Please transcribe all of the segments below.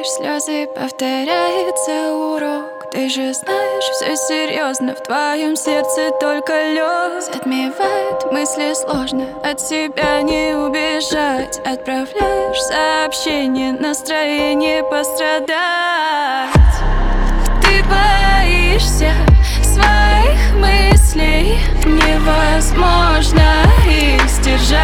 слезы, повторяется урок. Ты же знаешь, все серьезно, в твоем сердце только лед. Затмевает мысли сложно, от себя не убежать. Отправляешь сообщение, настроение пострадать. Ты боишься своих мыслей, невозможно их сдержать.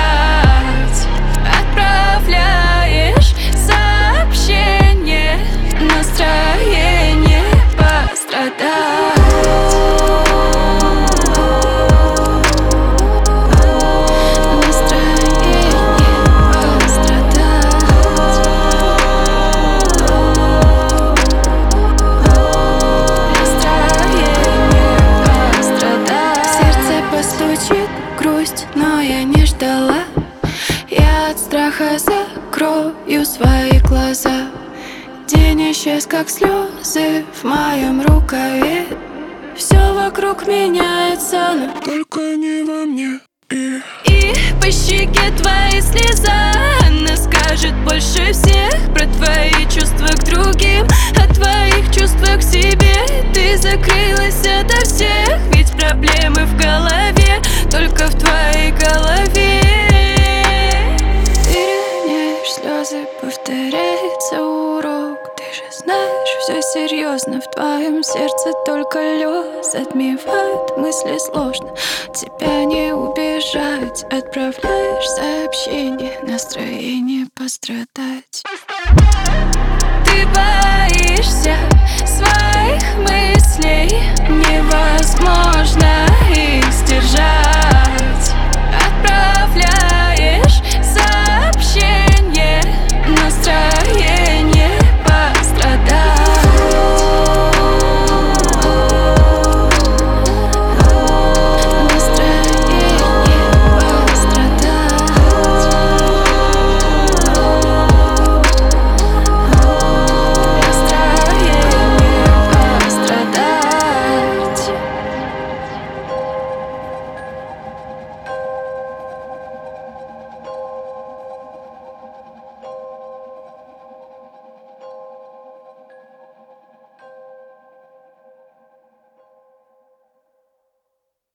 Отправляешь сообщение, настроение пострадать. Грусть, но я не ждала. Я от страха закрою свои глаза. День исчез, как слезы в моем рукаве. Все вокруг меняется, но только не во мне. И по щеке твои слеза. Она скажет больше всех про твои чувства к другим, о твоих чувствах к себе. Ты закрылась ото всех, ведь проблемы в голове, только в твоей голове. Ты роняешь слезы, повторяется урок. Ты же знаешь, все серьезно, в твоем сердце только лед. Затмевают мысли сложно, тебя не убежать. Отправляешь сообщение, настроение пострадать.